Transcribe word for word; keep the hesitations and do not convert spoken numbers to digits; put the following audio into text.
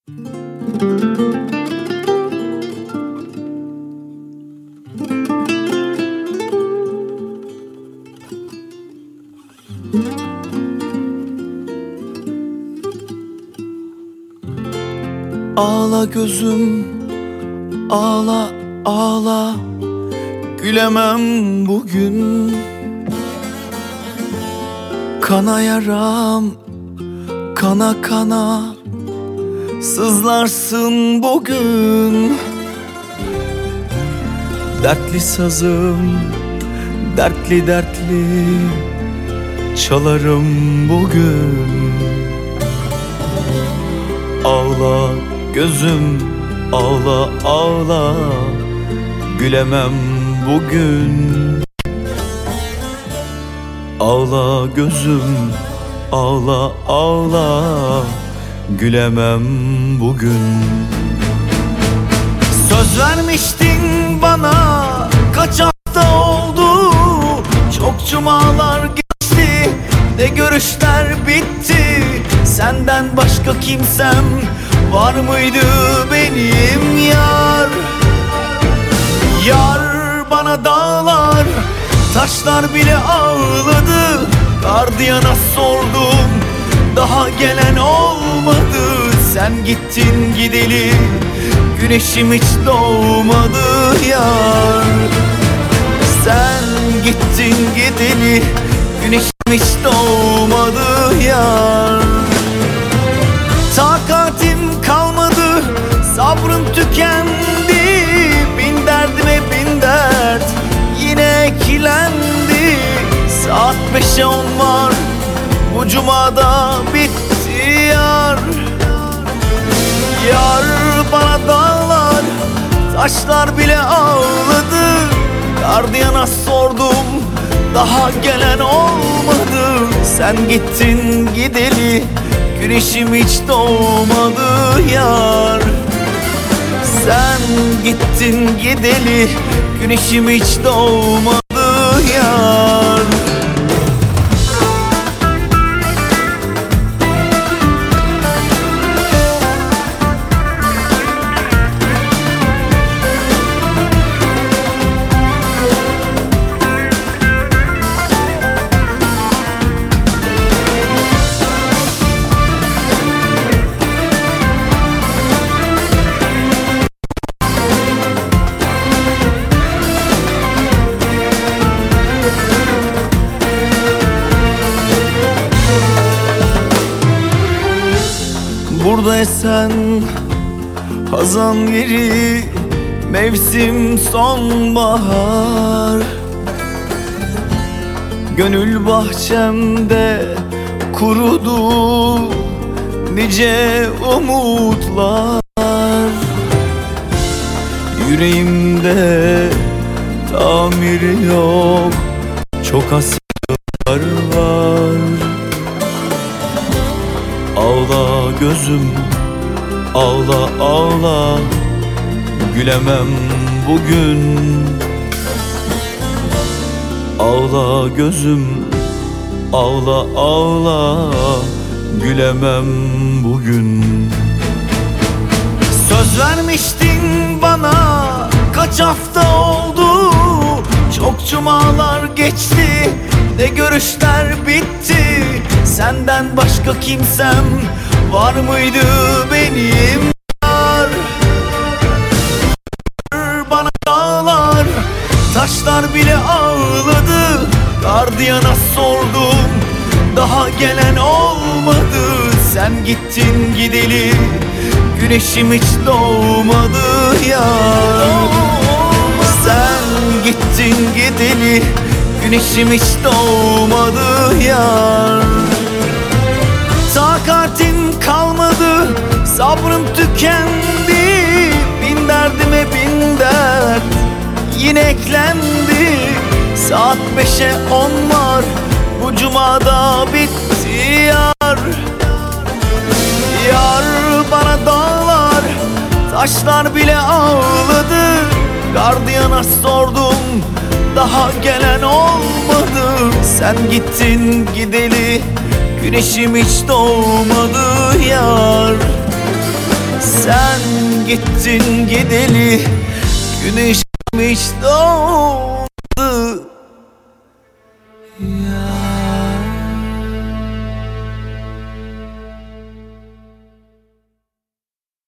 Ağla gözüm, ağla ağla, gülemem bugün. Kana yaram, kana kana, sızlarsın bugün. Dertli sazım, dertli dertli, çalarım bugün. Ağla gözüm, ağla ağla, gülemem bugün. Ağla gözüm, ağla ağla, gülemem bugün. Söz vermiştin bana, kaç hafta oldu, çok cumalar geçti, ne görüşler bitti. Senden başka kimsem var mıydı benim yar? Yar bana dağlar, taşlar bile ağladı. Gardiyana sordum, daha gelen olmadı. Sen gittin gideli, güneşim hiç doğmadı yar. Sen gittin gideli, güneşim hiç doğmadı yar. Takatim kalmadı, sabrım tükendi. Bin derdime bin dert yine eklendi. Saat beşe on var, bu cumada bitti yar. Yar bana dağlar, taşlar bile ağladı. Gardiyana sordum, daha gelen olmadı. Sen gittin gideli, güneşim hiç doğmadı yar. Sen gittin gideli, güneşim hiç doğmadı yar. Burada esen hazan yeri, mevsim sonbahar. Gönül bahçemde kurudu nice umutlar. Yüreğimde tamir yok, çok hasretler var. Ağla gözüm, ağla ağla, gülemem bugün. Ağla gözüm, ağla ağla, gülemem bugün. Söz vermiştin bana, kaç hafta oldu, çok cumalar geçti, ne görüşler bitti. Senden başka kimsem var mıydı benim yar? Bana dağlar, taşlar bile ağladı. Gardiyana sordum, daha gelen olmadı. Sen gittin gideli, güneşim hiç doğmadı yar. Sen gittin gideli, güneşim hiç doğmadı yar. Takatim kalmadı, sabrım tükendi. Bin derdime bin dert yine eklendi. Saat beşe on var, bu cumada bitti yar. Yar bana dağlar, taşlar bile ağladı. Gardiyana sordum, daha gelen olmadı. Sen gittin gideli, güneşim hiç doğmadı yar. Sen gittin gideli güneşim hiç doğmadı.